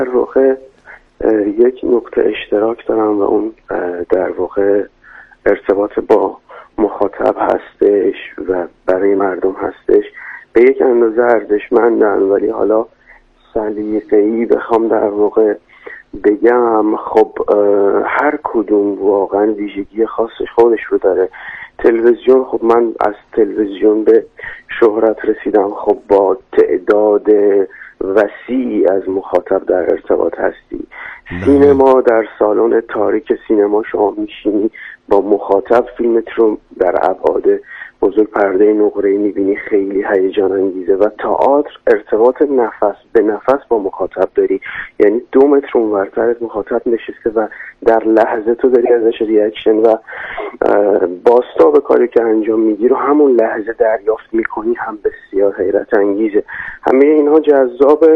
در واقع یک نقطه اشتراک دارم و اون در واقع ارتباط با مخاطب هستش و برای مردم هستش. به یک اندازه ارزشمندن، ولی حالا سلیقه‌ای بخوام در واقع بگم، خب هر کدوم واقعا ویژگی خاصش خودش رو داره. تلویزیون، خب من از تلویزیون به شهرت رسیدم، خب با تعداد وسیعی از مخاطب در ارتباط هستی. سینما، در سالن تاریک سینما شما میشینی با مخاطب فیلمت رو در ابعاد بزرگ پرده نقره‌ای میبینی، خیلی هیجان انگیزه. و تئاتر ارتباط نفس به نفس با مخاطب داری، یعنی 2 متر اونورتر مخاطب نشسته و در لحظه تو داری ازش ریاکشن و بازتاب کاری که انجام میگی رو همون لحظه دریافت میکنی. هم بسیار حیرت انگیزه. همه اینها جذابه،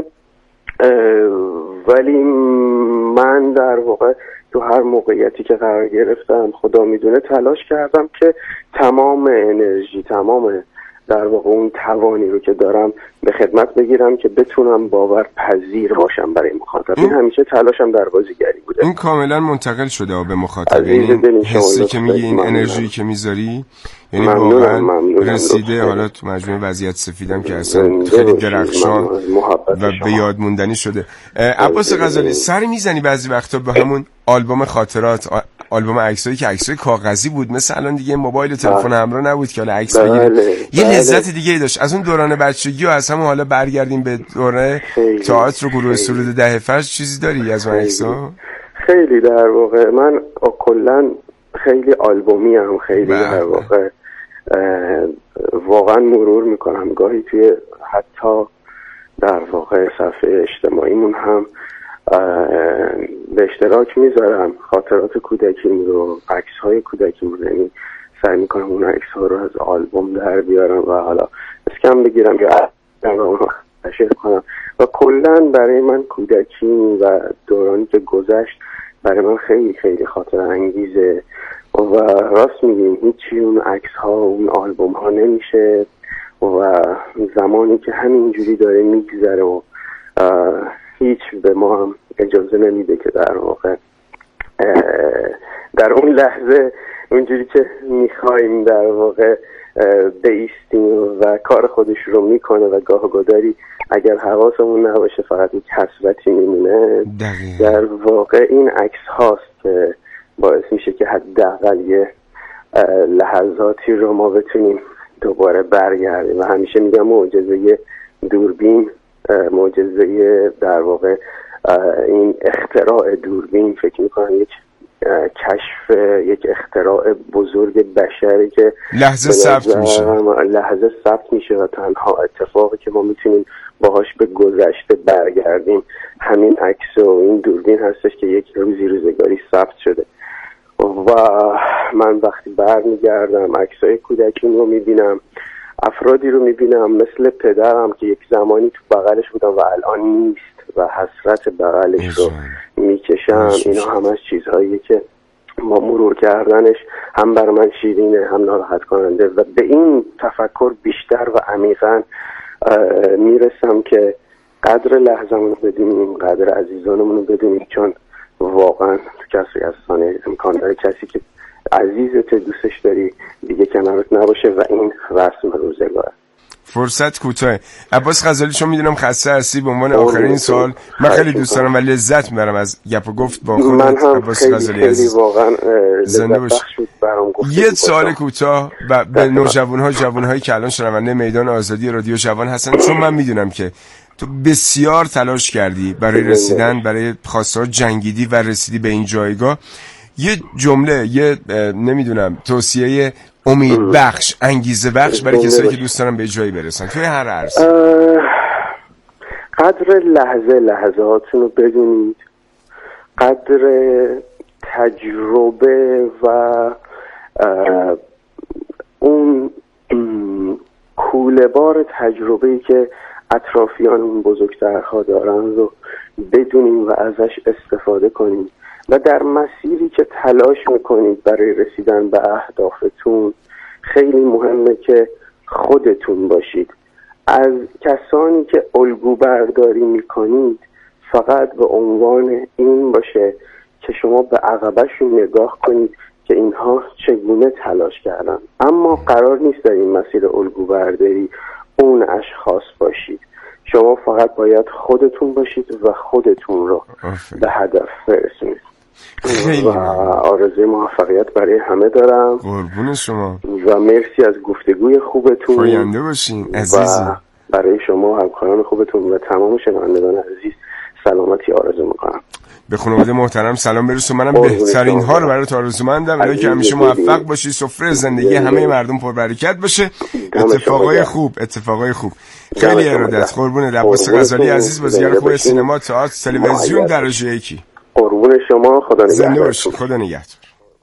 ولی من در واقع تو هر موقعیتی که قرار گرفتم خدا میدونه تلاش کردم که تمام انرژی، تمام در واقع اون توانی رو که دارم به خدمت بگیرم که بتونم باورپذیر باشم برای مخاطب. این همیشه تلاشم در بازیگری بوده. این کاملا منتقل شده به مخاطب. این حسی که میگی، این انرژی که میذاری، یعنی واقعا رسیده. حالا تو مجموعه وضعیت سفیدم که اصلا خیلی درخشان و به یاد موندنی شده. عباس غزالی، سری میزنی بعضی وقتا به همون آلبوم خاطرات، آلبوم عکسایی که عکسای کاغذی بود، مثل الان دیگه موبایل و تلفن همراه نبود که حالا عکس بگیریم. یه لذت دیگه ای داشت از اون دوران بچگی و از همون حالا برگردیم به دوره تئاتر و گروه سرود ده فجر. چیزی داری از اون عکس‌ها؟ خیلی در واقع من کلا خیلی آلبومی هم، خیلی در واقع واقعا مرور میکنم. گاهی توی حتی در واقع صفحه اجتماعیمون هم به اشتراک میذارم خاطرات کودکیم رو، عکس‌های کودکیم رو. یعنی سعی میکنم اون عکس‌ها رو از آلبوم در بیارم و حالا اسکن بگیرم یا اونها نشر کنم. و کلا برای من کودکی و دورانی که گذشت برای من خیلی خیلی خاطر انگیزه و راست میگیم هیچی اون عکس‌ها و اون آلبوم‌ها نمیشه و زمانی که همینجوری داره میگذره و هیچ به ما هم اجازه نمیده که در واقع در اون لحظه اونجوری که میخوایم در واقع بایستیم و کار خودش رو میکنه و گاه گداری اگر حواسمون نباشه فقط یک حسرتی میمونه. در واقع این عکس هاست که باعث میشه که حداقل یه لحظاتی رو ما بتونیم دوباره برگردیم. و همیشه میگم معجزه دوربین، معجزه در واقع این اختراع دوربین، فکر میکنم یک کشف، یک اختراع بزرگ بشری که لحظه ثبت میشه و تنها اتفاقی که ما میتونیم باهاش به گذشته برگردیم همین عکس و این دوربین هستش که یک روزگاری ثبت شده. و من وقتی برمیگردم عکسای کودکیم رو میبینم، افرادی رو میبینم مثل پدرم که یک زمانی تو بغلش بودم و الان نیست و حسرت بغلش رو میکشم. اینا همش چیزهایی که ما مرور کردنش هم بر من شیرینه هم ناراحت کننده و به این تفکر بیشتر و عمیقاً میرسم که قدر لحظمون رو بدونیم، قدر عزیزانمون رو بدونیم، چون واقعا تو کسی هستانه امکان داره کسی که عزیزت دوستش داری دیگه کنارت نباشه و این رسم روزگاره. فرصت کوتاه. عباس غزالی، چون میدونم خسته هستی، به عنوان آخرین سوال، من خیلی دوست دارم و لذت میبرم از گپ و گفت با خودت عباس غزالی عزیز. واقعا زنده باش. یه سوال کوتاه به نوجوان‌ها، جوان‌هایی که الان شنونده میدان آزادی رادیو جوان هستن، چون من میدونم که تو بسیار تلاش کردی برای رسیدن، برای خواسته‌ها جنگیدی و رسیدی به این جایگاه. یه جمله، یه نمیدونم توصیه امید بخش، انگیزه بخش برای کسایی که دوست دارن به جایی برسن توی هر عرصه. قدر لحظه‌هاتون رو بدونید، قدر تجربه و اون کوله‌بار تجربه‌ای که اطرافیان اون بزرگترها دارن رو بدونیم و ازش استفاده کنیم و در مسیری که تلاش میکنید برای رسیدن به اهدافتون خیلی مهمه که خودتون باشید. از کسانی که الگو برداری میکنید فقط به عنوان این باشه که شما به عقبشون نگاه کنید که اینها چگونه تلاش کردن. اما قرار نیست در این مسیر الگو برداری اون اشخاص باشید. شما فقط باید خودتون باشید و خودتون رو به هدف برسونید. و آرزوی موفقیت برای همه دارم. قربون شما و مرسی از گفتگوی خوبتون. پاینده باشین عزیزی. و برای شما و همکاران خوبتون و تمام شنوندگان عزیز سلامتی آرزو میکنم. به خانواده محترم سلام برسون. منم بهترین ها رو برات آرزومندم. الهی که همیشه موفق باشی، سفره زندگی همه مردم پربرکت باشه، اتفاقای خوب. خیلی ارادت. قربون عباس غزالی عزیز، بازیگر خوب سینما، تئاتر، تلویزیون درجه یکی. قربون شما. خدا نگهدار. زنده باشید. خدا نگهدار.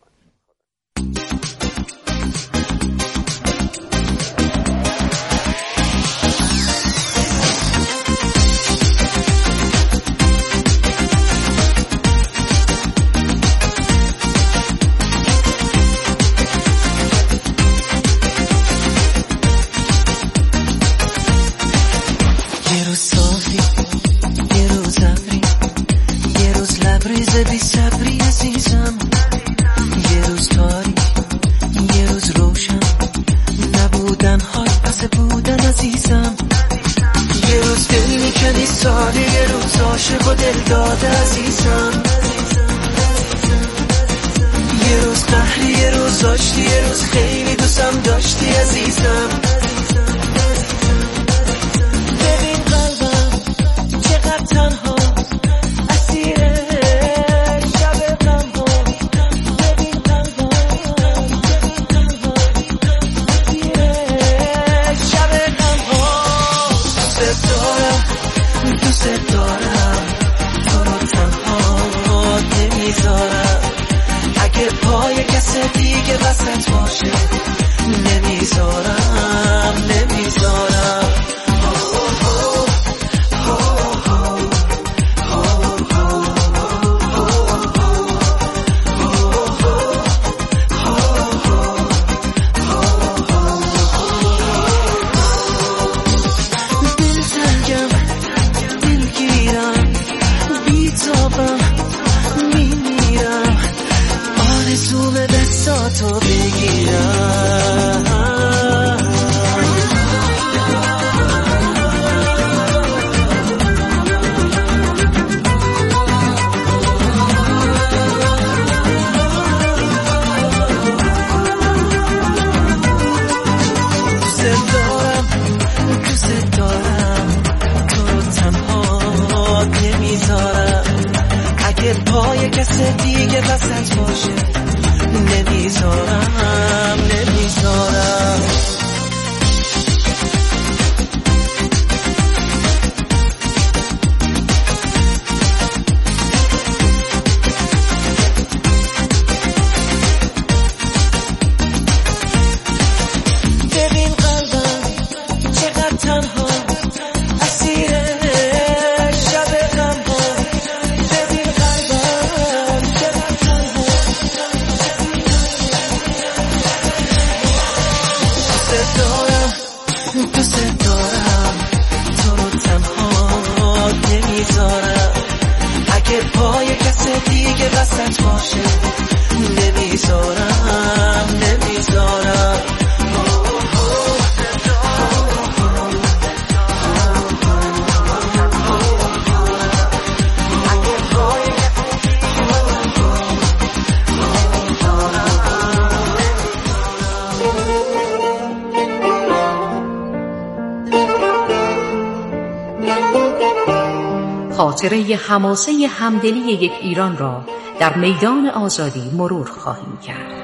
خاطره حماسه همدلی یک ایران را در میدان آزادی مرور خواهیم کرد.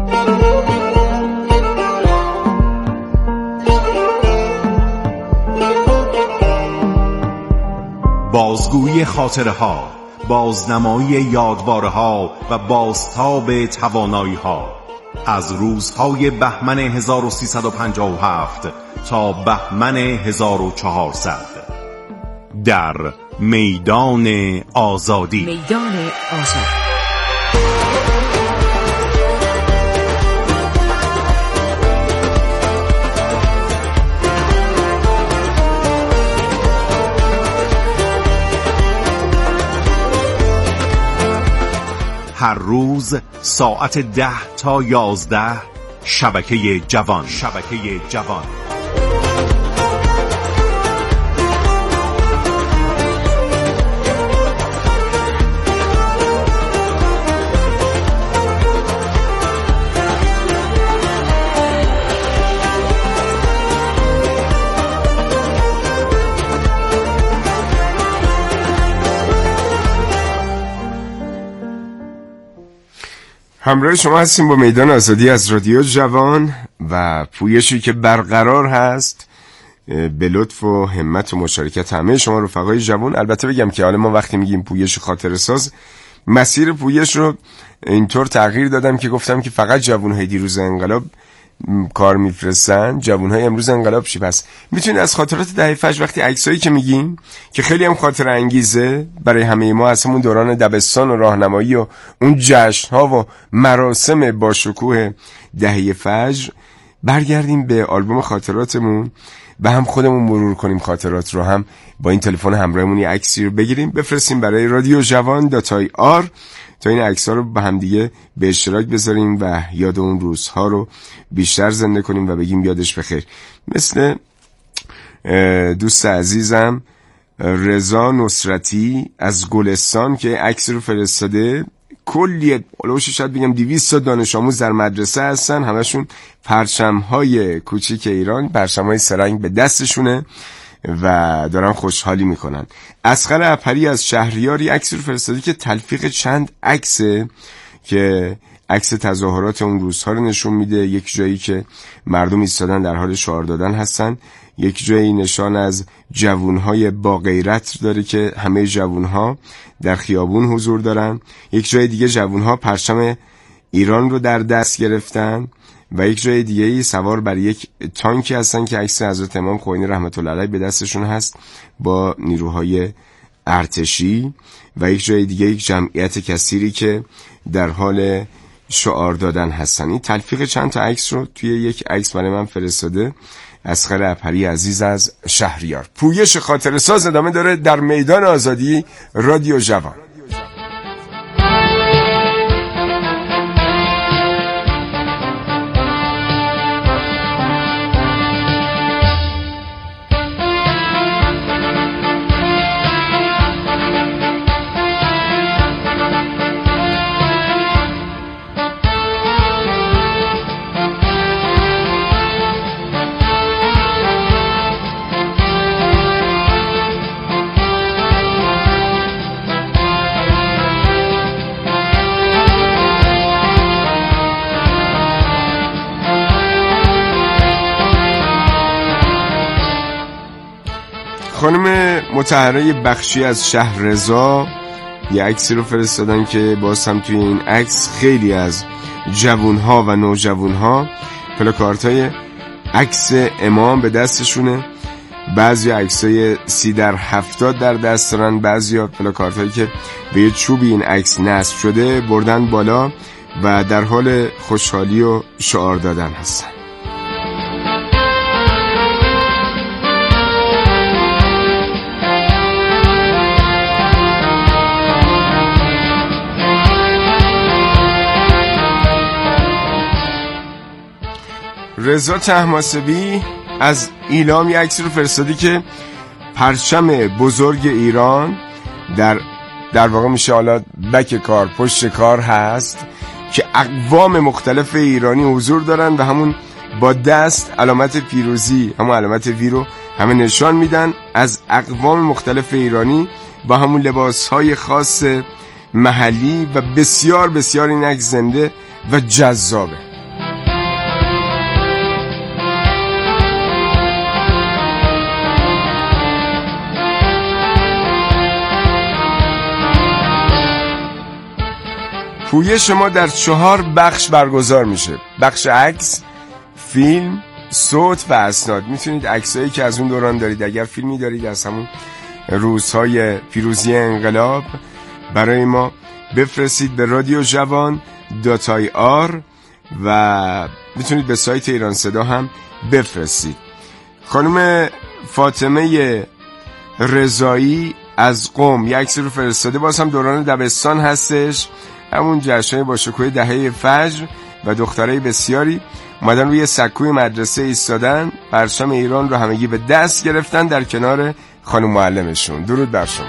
بازگویی خاطره ها، بازنمایی یادواره ها و بازتاب توانایی ها از روزهای بهمن 1357 تا بهمن 1400 در میدان آزادی. میدان آزادی. هر روز ساعت 10 تا 11 شبکه جوان. همراه شما هستیم با میدان آزادی از رادیو جوان و پویشی که برقرار هست به لطف و همت و مشارکت همه شما رفقای جوان. البته بگم که حالا ما وقتی میگیم پویش خاطره ساز، مسیر پویش رو اینطور تغییر دادم که گفتم که فقط جوانهای دیروز انقلاب کار میفرستن، جوانهای امروز انقلاب چی؟ پس میتونید از خاطرات دهه فجر وقتی عکسایی که میگیم که خیلی هم خاطره انگیزه برای همه ما از همون دوران دبستان و راهنمایی و اون جشن‌ها و مراسم با شکوه دهه فجر، برگردیم به آلبوم خاطراتمون و هم خودمون مرور کنیم خاطرات رو، هم با این تلفن همراهمون یه عکسی رو بگیریم بفرستیم برای رادیو جوان .ir تا این عکس‌ها رو با هم دیگه به اشتراک بذاریم و یاد اون روزها رو بیشتر زنده کنیم و بگیم یادش بخیر. مثل دوست عزیزم رضا نصرتی از گلستان که عکس رو فرستاده، کلی علوش شاید بگم 200 تا دانش آموز در مدرسه هستن، همشون پرچم‌های کوچیک ایران، پرچم‌های سرنگ به دستشونه و دارن خوشحالی میکنن. اصغر اپری از شهریاری عکس رو فرستاده که تلفیق چند عکسه که عکس تظاهرات اون روزها رو نشون میده. یک جایی که مردم ایستادن در حال شعار دادن هستن، یک جایی نشان از جوانهای با غیرت داره که همه جوانها در خیابون حضور دارن، یک جای دیگه جوانها پرچم ایران رو در دست گرفتن و یک جای دیگه سوار بر یک تانکی هستن که عکس حضرت امام خمینی رحمت الله علیه به دستشون هست با نیروهای ارتشی و یک جای دیگه یک جمعیت کثیری که در حال شعار دادن هستن. این تلفیق چند تا عکس رو توی یک عکس برای من فرستاده اصغر اپری عزیز از شهریار. پویش خاطره ساز ادامه داره در میدان آزادی رادیو جوان. خانم مطهره بخشی از شهر رضا یه عکسی رو فرستادن که باز هم توی این عکس خیلی از جوانها و نوجوانها پلاکارت‌های عکس امام به دستشونه، بعضی عکسای 30x70 در دست دارن، بعضی پلاکارت‌هایی که به یه چوبی این عکس نصب شده بردن بالا و در حال خوشحالی و شعار دادن هستن. رضا طهماسبی از ایلام یک عکس رو فرستادی که پرچم بزرگ ایران در واقع میشه حالا بک کار پشت کار هست که اقوام مختلف ایرانی حضور دارن و همون با دست علامت پیروزی، همون علامت وی رو همه نشان میدن از اقوام مختلف ایرانی با همون لباسهای خاص محلی و بسیار بسیار این عکس زنده و جذابه. پویش ما در 4 بخش برگزار میشه: بخش عکس، فیلم، صوت و اسناد. میتونید عکسایی که از اون دوران دارید، اگر فیلمی دارید از همون روزهای پیروزی انقلاب، برای ما بفرستید به رادیو جوان .ir و میتونید به سایت ایران صدا هم بفرستید. خانم فاطمه رضایی از قم یک عکس رو فرستاده، باز هم دوران دبستان هستش، همون جشن‌های با شکوه دهه فجر و دخترای بسیاری اومدن روی سکوی مدرسه ایستادن، پرچم ایران رو همگی به دست گرفتن در کنار خانم معلمشون. درود بر شما.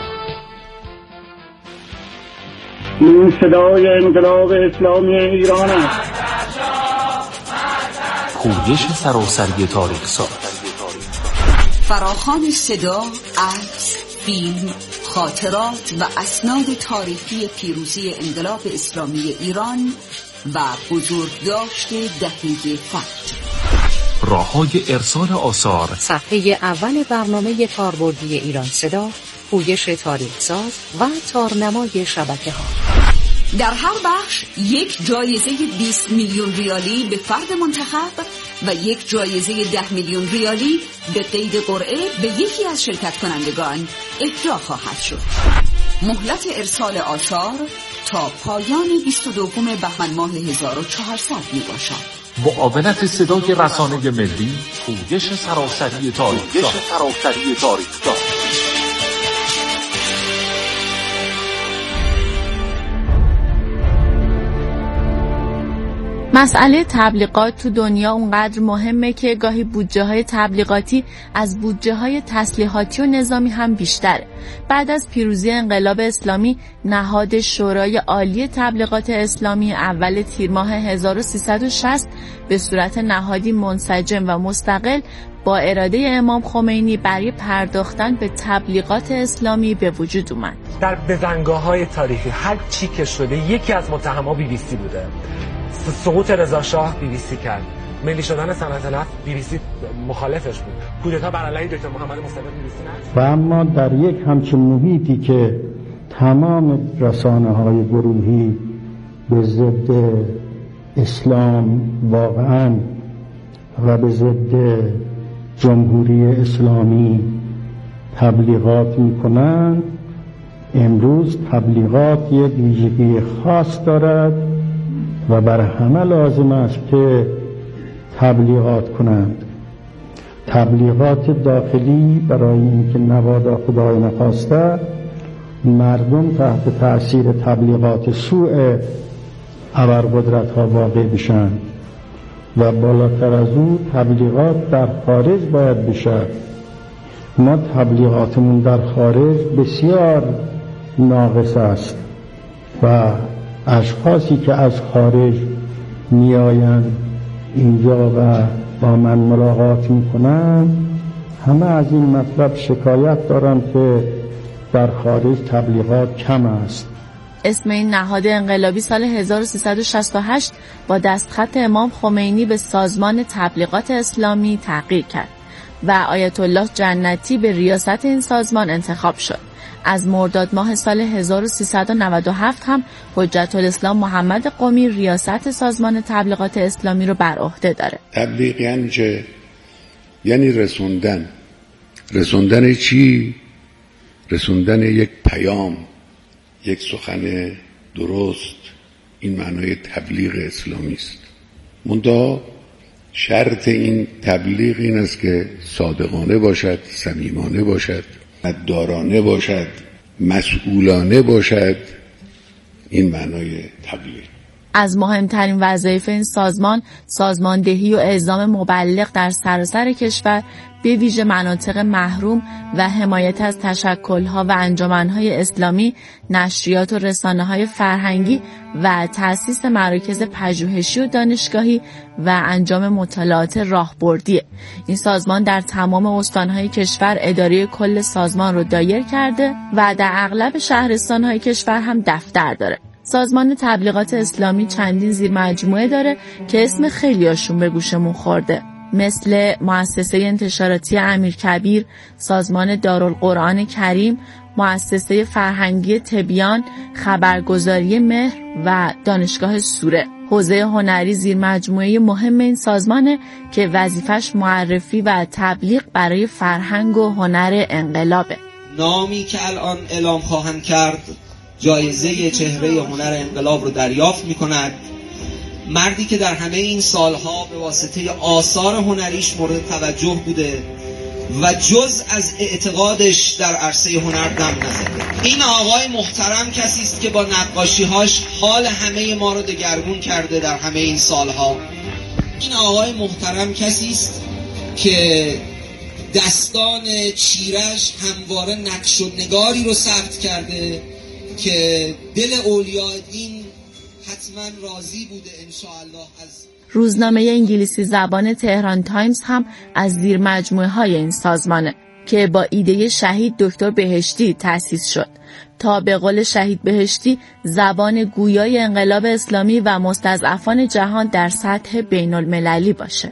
این صدای انقلاب اسلامی ایران است. پویش سراسری تاریخ ساز، فراخوان صدا، عکس، فیلم، خاطرات و اسناد تاریخی پیروزی انقلاب اسلامی ایران و بزرگداشت دهه فجر. راه‌های ارسال آثار. صفحه اول برنامه کاربردی ایران صدا، پویش تاریخ ساز و تارنمای شبکه‌ها. در هر بخش یک جایزه 20 میلیون ریالی به فرد منتخب و یک جایزه 10 میلیون ریالی به قید قرعه به یکی از شرکت کنندگان اهدا خواهد شد. مهلت ارسال آثار تا پایان 22 بهمن ماه 1400 می باشد. معاونت صدای رسانه ملی، پویش سراسری تاریخ ساز. مسئله تبلیغات تو دنیا اونقدر مهمه که گاهی بودجه‌های تبلیغاتی از بودجه‌های تسلیحاتی و نظامی هم بیشتره. بعد از پیروزی انقلاب اسلامی، نهاد شورای عالی تبلیغات اسلامی اول تیر ماه 1360 به صورت نهادی منسجم و مستقل با اراده امام خمینی برای پرداختن به تبلیغات اسلامی به وجود اومد. در بزنگاه‌های تاریخی هر چی که شده، یکی از متهم‌ها BBC بوده. سقوط رضا شاه BBC کرد، ملی شدن صنعت نفت BBC مخالفش بود، کودتا بر علیه دکتر محمد مصطفی BBC نه. و اما در یک همچین محیطی که تمام رسانه‌های گروهی به ضد اسلام واقعاً و به ضد جمهوری اسلامی تبلیغات می‌کنند، امروز تبلیغات یک ویژگی خاص دارد و بر همه لازم است که تبلیغات کنند. تبلیغات داخلی برای اینکه نبادا خدای نخواسته مردم تحت تأثیر تبلیغات سوء ابرقدرت ها واقع بشن و بالاتر از اون تبلیغات در خارج باید بشه. ما تبلیغاتمون در خارج بسیار ناقص است و اشخاصی که از خارج میآیند اینجا و با من ملاقات میکنن همه از این مطلب شکایت دارن که در خارج تبلیغات کم است. اسم این نهاد انقلابی سال 1368 با دستخط امام خمینی به سازمان تبلیغات اسلامی تغییر کرد و آیت الله جنتی به ریاست این سازمان انتخاب شد. از مرداد ماه سال 1397 هم حجت الاسلام محمد قمی ریاست سازمان تبلیغات اسلامی رو بر عهده داره. تبلیغ یعنی چه؟ یعنی رسوندن چی؟ رسوندن یک پیام، یک سخن درست. این معنای تبلیغ اسلامی است. منتها شرط این تبلیغ این است که صادقانه باشد، صمیمانه باشد، دارانه باشد، مسئولانه باشد. این معنای تبلیغ. از مهمترین وظایف این سازماندهی و اعزام مبلغ در سراسر کشور، به ویژه مناطق محروم و حمایت از تشکل‌ها و انجمن‌های اسلامی، نشریات و رسانه‌های فرهنگی و تأسیس مراکز پژوهشی و دانشگاهی و انجام مطالعات راهبردی. این سازمان در تمام استان‌های کشور اداره کل سازمان رو دایر کرده و در اغلب شهرستان‌های کشور هم دفتر داره. سازمان تبلیغات اسلامی چندین زیر مجموعه داره که اسم خیلیاشون به گوشمون خورده، مثل مؤسسه انتشاراتی امیرکبیر، سازمان دارالقرآن کریم، مؤسسه فرهنگی تبیان، خبرگزاری مهر و دانشگاه سوره. حوزه هنری زیر مجموعه مهم این سازمانه که وظیفش معرفی و تبلیغ برای فرهنگ و هنر انقلابه. نامی که الان اعلام خواهم کرد جایزه چهره هنر انقلاب رو دریافت می‌کند. مردی که در همه این سالها به واسطه آثار هنریش مورد توجه بوده و جز از اعتقادش در عرصه هنر دم نزده. این آقای محترم کسی است که با نقاشی‌هاش حال همه ما رو دگرگون کرده در همه این سالها. این آقای محترم کسی است که دستان چیرش همواره نقش و نگاری رو ثبت کرده که دل اولیاء دین حتما راضی بوده انشاءالله از. روزنامه انگلیسی زبان تهران تایمز هم از زیر مجموعه های این سازمانه که با ایده شهید دکتر بهشتی تأسیس شد تا به قول شهید بهشتی زبان گویای انقلاب اسلامی و مستضعفان جهان در سطح بین المللی باشه.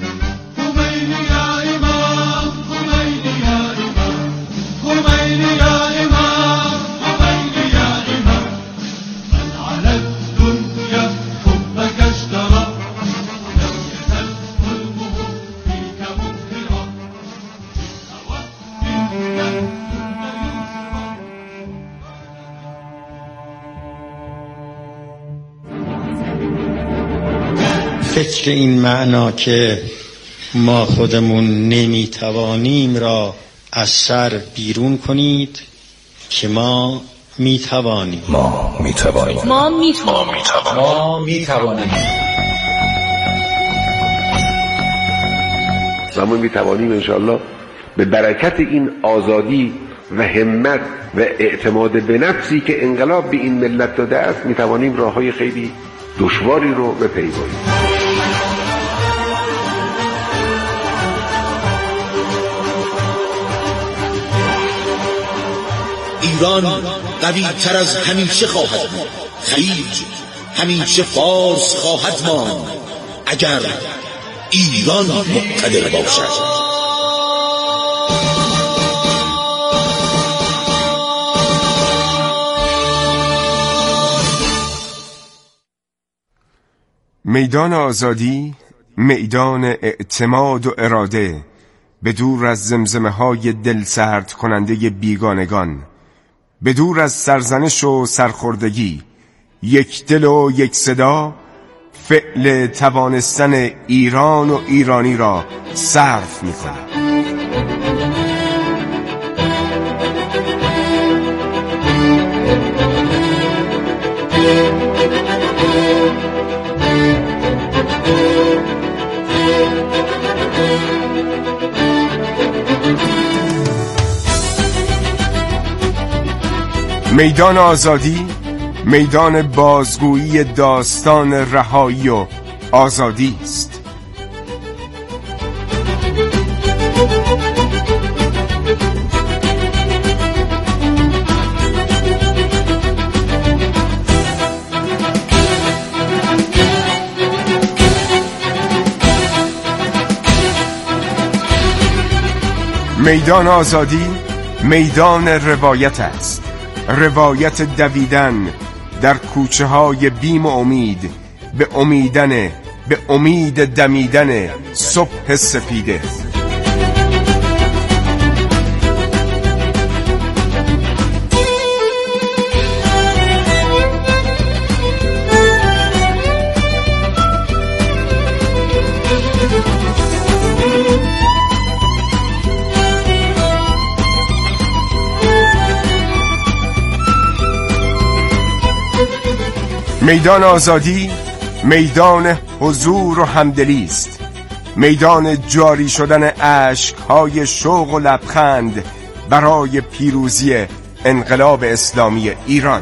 فکر این معنا که ما خودمون نمیتوانیم را از شر بیرون کنید که ما میتوانیم. و ما میتوانیم انشاءالله به برکت این آزادی و همت و اعتماد به نفسی که انقلاب به این ملت داده است میتوانیم راههای خیلی دشواری رو بپیماییم. ایران قوی تر از همیشه خواهد بود. خلیج همیشه فارس خواهد ماند اگر ایران مقتدر باشد. میدان آزادی، میدان اعتماد و اراده، به دور از زمزمه های دل سرد کننده بیگانگان، به دور از سرزنش و سرخوردگی، یک دل و یک صدا، فعل توانستن ایران و ایرانی را صرف می کند. میدان آزادی، میدان بازگویی داستان رهایی و آزادی است. میدان آزادی میدان روایت است، روایت دویدن در کوچه های بیم و امید، به امید دمیدن صبح سپیده. میدان آزادی میدان حضور و همدلی است، میدان جاری شدن اشک‌های شوق و لبخند برای پیروزی انقلاب اسلامی ایران.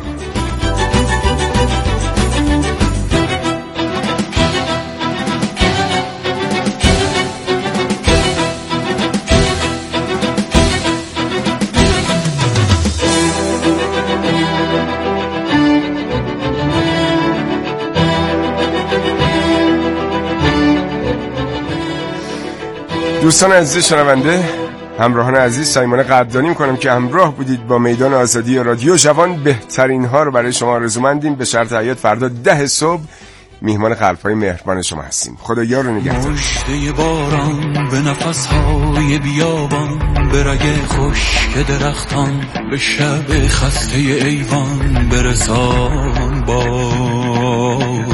دوستان عزیز شنونده، همراهان عزیز، صمیمانه قدردانی می‌کنم که همراه بودید با میدان آزادی رادیو جوان. بهترین ها رو برای شما آرزومندیم. به شرط حیات فردا 10 صبح میهمان قلب‌های مهربان شما هستیم. خدا یار رو نگهدار. مشته باران به نفس‌های بیابان، به رگ خشک درختان، به شب خسته ایوان برسان باز.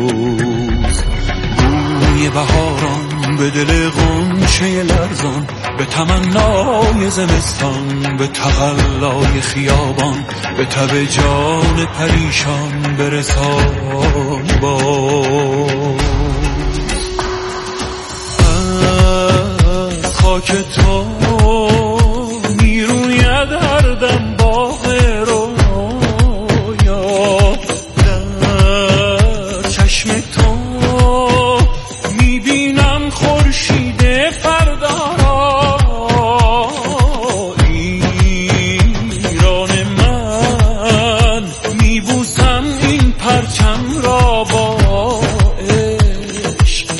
بوی بهاران به دل غنچه لرزان، به تمنای زمستان، به تقلای خیابان، به تب جان پریشان برسان باز. از خاک تو میروید هر دم باغ رویا، در چشم تو میبینم خورشید فردا را. ایران من میبوسم این پرچم را با عشق.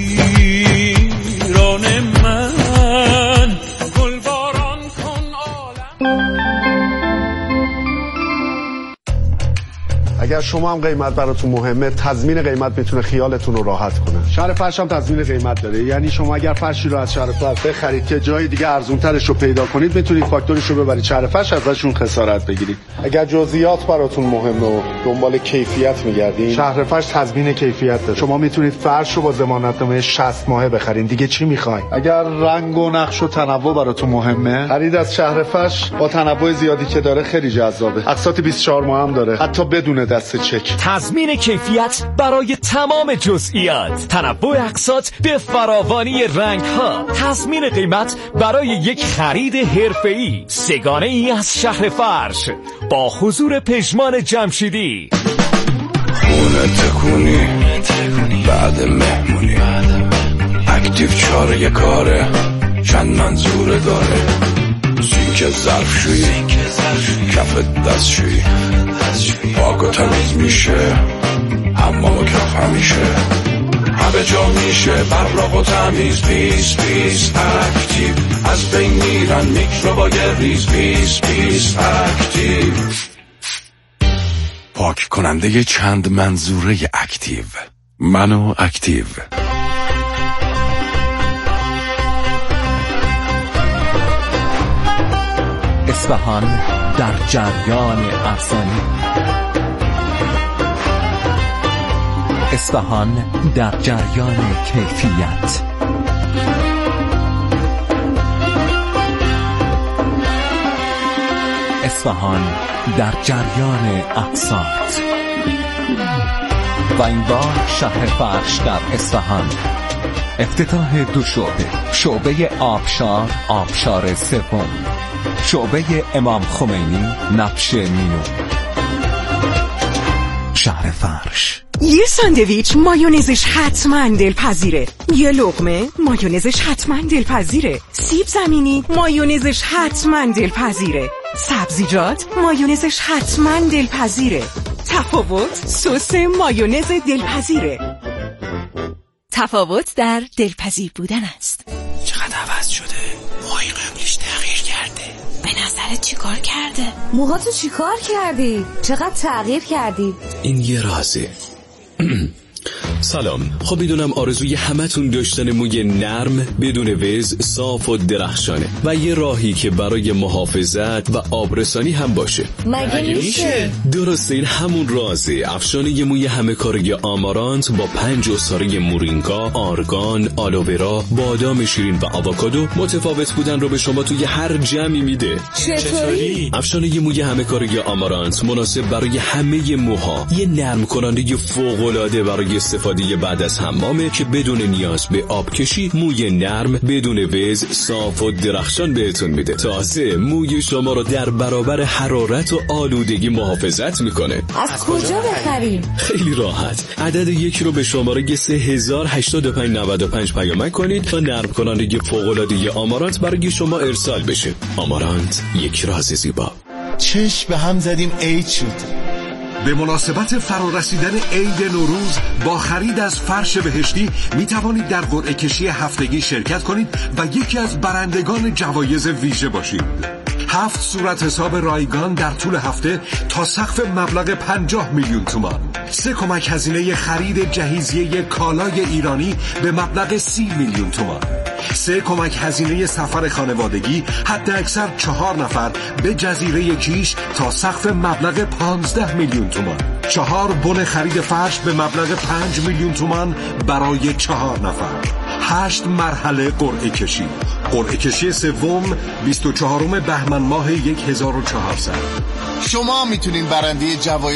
ایران من گلباران کن عالم. اگر شما هم قیمت براتون مهمه، تضمین قیمت میتونه خیالتون رو راحت کنه. شهر فرش هم تضمین قیمت داره، یعنی شما اگر فرشی رو از شهر فرش بخرید که جای دیگه ارزونترش رو پیدا کنید، میتونید فاکتورش رو ببرید شهر فرش، ازشون خسارت بگیرید. اگر جزئیات براتون مهمه و دنبال کیفیت میگردین، شهر فرش تضمین کیفیت داره. شما میتونید فرش رو با ضمانتنامه 60 ماهه بخرید، دیگه چی میخواین؟ اگر رنگ و نقش و تنوع براتون مهمه، خرید از شهر فرش با تنوع زیادی که داره خیلی جذابه. اقساط 24 ماه هم داره، حتی بدون دست چک. تضمین کیفیت برای تمام جزئیات، تنوع اقساط به فراوانی رنگ‌ها، تضمین قیمت برای یک خرید حرفه‌ای. سگانه ای از شهر فرش با حضور پژمان جمشیدی. خونه تکونی بعد مهمونی، اکتیو چاره کاره، چند منظوره داره. سینک ظرفشویی، کف دستشویی، پاک و تمیز میشه، حمام و کف همیشه، همه جا میشه براق و تمیز. پیس پیس اکتیو، از بین میرن میکروبای ریز. پیس پیس اکتیو، پاک کننده چند منظوره اکتیو. منو اکتیو. اصفهان در جریان افسانه. اصفهان در جریان کیفیت. اصفهان در جریان اقساط. و این بار شهر فرش در اصفهان. افتتاح 2 شعبه، شعبه آبشار، آبشار سوم، شعبه امام خمینی، نبش مینو. شهر فرش. یه ساندویچ مایونزش حتما دلپذیره، یه لقمه مایونزش حتما دلپذیره، سیب زمینی مایونزش حتما دلپذیره، سبزیجات مایونزش حتما دلپذیره. تفاوت سس مایونز دلپذیره. تفاوت در دلپذیر بودن است. چقدر عوض شده؟ موهای قبلش تغییر کرده. به نظرت چیکار کرده؟ موهاتو چیکار کردی؟ چقدر تغییر کردی؟ این یه رازه. سلام. خب میدونم آرزوی همتون داشتن موی نرم بدون وز، صاف و درخشانه و یه راهی که برای محافظت و آبرسانی هم باشه. مگه میشه؟ درسته، این همون رازه. افشانه موی همه کاری آمارانت با 5 عصاره مورینگا، آرگان، آلوورا، بادام شیرین و آووکادو متفاوت بودن رو به شما توی هر جمعی میده. چطوری؟ افشانه موی همه کاری آمارانت مناسب برای همه موها، یه نرم کننده فوق‌العاده برای استفاده بعد از حمامه که بدون نیاز به آب کشی موی نرم بدون وز، صاف و درخشان بهتون میده. تازه موی شما رو در برابر حرارت و آلودگی محافظت میکنه. از کجا بخریم؟ خیلی راحت. عدد 1 رو به شماره 308595 پیامک کنید تا نرم کننده فوق‌العاده آمارانت برای شما ارسال بشه. آمارانت، یک راز زیبا. چشم به هم زدیم عید شد. به مناسبت فرارسیدن عید نوروز با خرید از فرش بهشتی می توانید در قرعه کشی هفتگی شرکت کنید و یکی از برندگان جوایز ویژه باشید. 7 صورت حساب رایگان در طول هفته تا سقف مبلغ 50 میلیون تومان. 3 کمک هزینه خرید جهیزیه کالای ایرانی به مبلغ 30 میلیون تومان. 3 کمک هزینه سفر خانوادگی حد اکثر 4 نفر به جزیره کیش تا سقف مبلغ 15 میلیون تومان. 4 بن خرید فرش به مبلغ 5 میلیون تومان برای 4 نفر. 8 مرحله قرعه کشی. قرعه کشی سوم 24 بهمن ماه 1400. شما میتونین برنده جوایز